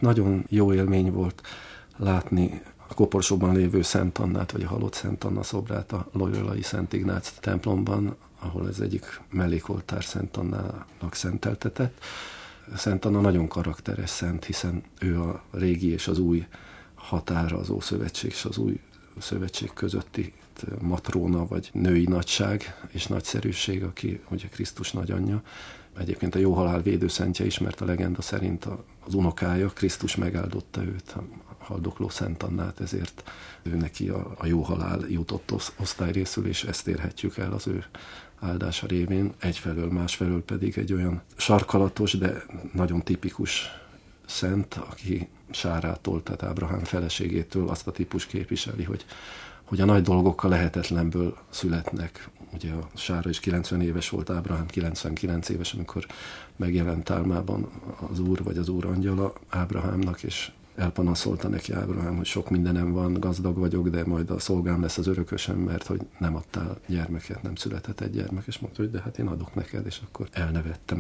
nagyon jó élmény volt látni a Koporsóban lévő Szent Annát, vagy a halott Szent Anna szobrát a loyolai Szent Ignác templomban, ahol ez egyik mellékoltár Szent Annának szenteltetett. Szent Anna nagyon karakteres szent, hiszen ő a régi és az új határa, az Ószövetség és az új szövetség közötti matróna, vagy női nagyság és nagyszerűség, aki ugye Krisztus nagyanyja. Egyébként a jó halál védőszentje is, mert a legenda szerint az unokája, Krisztus megáldotta őt, a haldokló Szent Annát, ezért ő neki a jó halál jutott osztályrészül, és ezt érhetjük el az ő áldása révén. Egyfelől, másfelől pedig egy olyan sarkalatos, de nagyon tipikus szent, aki Sárától, tehát Ábrahám feleségétől azt a típus képviseli, hogy a nagy dolgok a lehetetlenből születnek. Ugye a Sára is 90 éves volt, Ábrahám 99 éves, amikor megjelent álmában az Úr, vagy az Úr angyala Ábrahámnak, és elpanaszolta neki Ábrahám, hogy sok mindenem van, gazdag vagyok, de majd a szolgám lesz az örökösem, mert hogy nem adtál gyermeket, nem született egy gyermek, és mondta, hogy de hát én adok neked, és akkor elnevette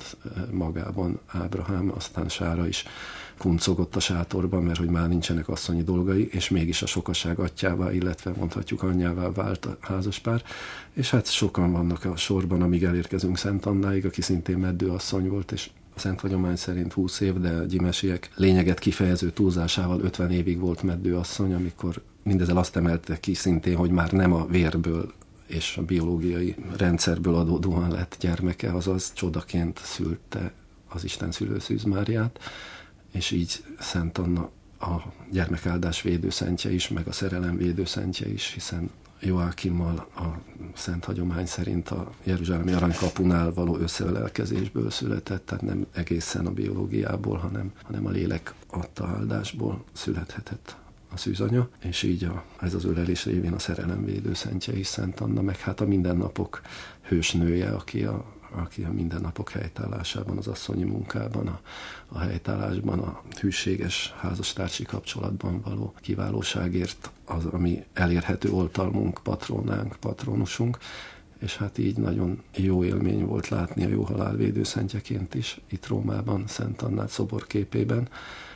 magában Ábrahám, aztán Sára is kuncogott a sátorban, mert hogy már nincsenek asszonyi dolgai, és mégis a sokaság atyjává, illetve mondhatjuk anyjává vált a házaspár, és hát sokan vannak a sorban, amíg elérkezünk Szent Annáig, aki szintén meddőasszony volt, és a szent hagyomány szerint 20 év, de a gyimesiek lényeget kifejező túlzásával 50 évig volt meddőasszony, amikor mindezzel azt emelte ki szintén, hogy már nem a vérből és a biológiai rendszerből adódóan lett gyermeke, azaz csodaként szülte az Isten szülő Szűz Máriát, és így Szent Anna a gyermekáldás védőszentje is, meg a szerelem védőszentje is, hiszen Joákimmal a szent hagyomány szerint a jeruzsálemi aranykapunál való összeölelkezésből született, tehát nem egészen a biológiából, hanem a lélek adta áldásból születhetett a szűzanya, és így ez az ölelés révén a szerelem védőszentje is Szent Anna, meg hát a mindennapok hősnője, aki a mindennapok helytállásában, az asszonyi munkában, a helytállásban, a hűséges házastársi kapcsolatban való kiválóságért az, ami elérhető oltalmunk, patronánk, patronusunk, és hát így nagyon jó élmény volt látni a jó halál védőszentjeként is itt Rómában, Szent Annát szoborképében,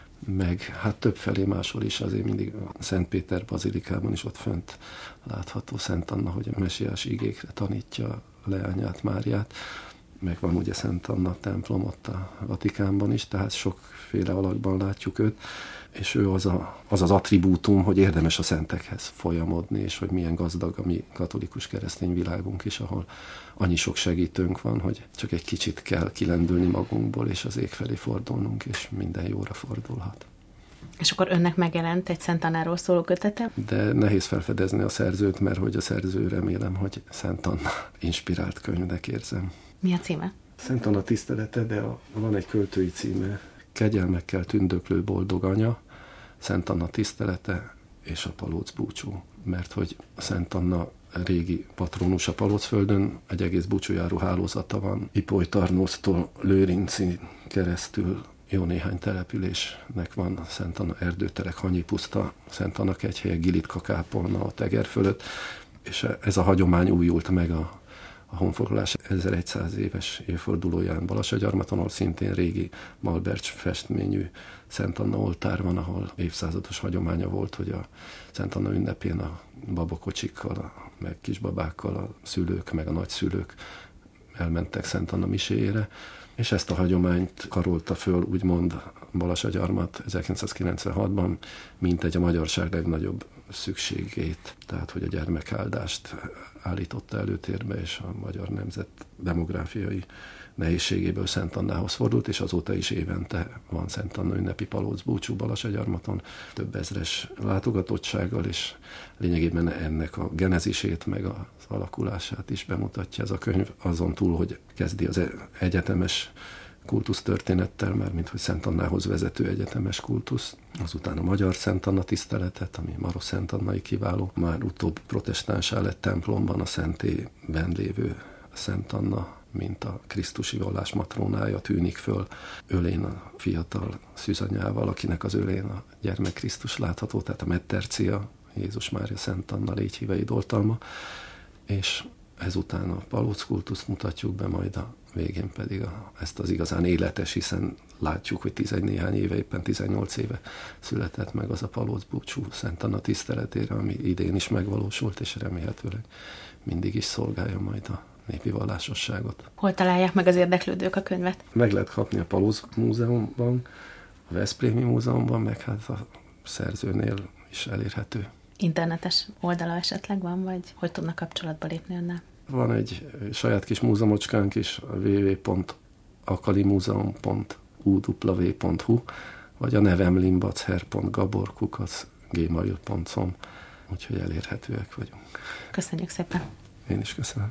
meg hát többfelé máshol is, azért mindig a Szent Péter bazilikában is ott fönt látható Szent Anna, hogy a mesiás igékre tanítja leányát, Máriát, meg van ugye Szent Anna templom ott a Vatikánban is, tehát sokféle alakban látjuk őt, és ő az az attribútum, hogy érdemes a szentekhez folyamodni, és hogy milyen gazdag a mi katolikus keresztény világunk is, ahol annyi sok segítőnk van, hogy csak egy kicsit kell kilendülni magunkból, és az ég felé fordulnunk, és minden jóra fordulhat. És akkor önnek megjelent egy Szent Annáról szóló kötete? De nehéz felfedezni a szerzőt, mert hogy a szerző, remélem, hogy Szent Anna inspirált könyvnek érzem. Mi a címe? Szent Anna tisztelete, de van egy költői címe, Kegyelmekkel tündöklő boldog anya, Szent Anna tisztelete és a palóc búcsú. Mert hogy Szent Anna régi patronus a Palócföldön, egy egész búcsújáró hálózata van, Ipoly-Tarnóztól Lőrincig keresztül jó néhány településnek van, Szent Anna erdőterek, Hanyipuszta, Szent Anna kegyhelye, Gilitka-kápolna a teger fölött, és ez a hagyomány újult meg a honfoglalás 1100 éves évfordulóján Balassagyarmaton, ahol szintén régi malbercs festményű Szent Anna oltár van, ahol évszázados hagyománya volt, hogy a Szent Anna ünnepén a babakocsikkal, meg kisbabákkal a szülők, meg a nagyszülők elmentek Szent Anna miséjére, és ezt a hagyományt karolta föl, úgymond Balassagyarmat 1996-ban, mint egy a magyarság legnagyobb szükségét, tehát hogy a gyermekáldást állította előtérbe, és a magyar nemzet demográfiai nehézségéből Szent Annához fordult, és azóta is évente van Szent Anna ünnepi palóc búcsú Balassagyarmaton, több ezres látogatottsággal, és lényegében ennek a genezisét, meg az alakulását is bemutatja ez a könyv, azon túl, hogy kezdi az egyetemes kultusztörténettel, már mint hogy Szent Annához vezető egyetemes kultusz. Azután a magyar Szent Anna tiszteletet, ami Maros Szent Annai kiváló. Már utóbb protestánsá lett templomban a szentélyben lévő Szent Anna, mint a krisztusi vallás matrónája tűnik föl, ölén a fiatal szűzanyával, akinek az ölén a gyermek Krisztus látható, tehát a Mettercia, Jézus Mária Szent Anna légyhívei oltalma, és ezután a palóc kultuszt mutatjuk be, majd a végén pedig ezt az igazán életes, hiszen látjuk, hogy 10 néhány éve, éppen 18 éve született meg az a Palóc búcsú Szent Anna tiszteletére, ami idén is megvalósult, és remélhetőleg mindig is szolgálja majd a népi vallásosságot. Hol találják meg az érdeklődők a könyvet? Meg lehet kapni a Palóc Múzeumban, a Veszprémi Múzeumban, meg hát a szerzőnél is elérhető. Internetes oldala esetleg van, vagy hogy tudnak kapcsolatba lépni önnel? Van egy saját kis múzeumocskánk is, www.akalimuzeum.uw.hu, vagy a nevem limbacher.gabor@gmail.com, úgyhogy elérhetőek vagyunk. Köszönjük szépen! Én is köszönöm.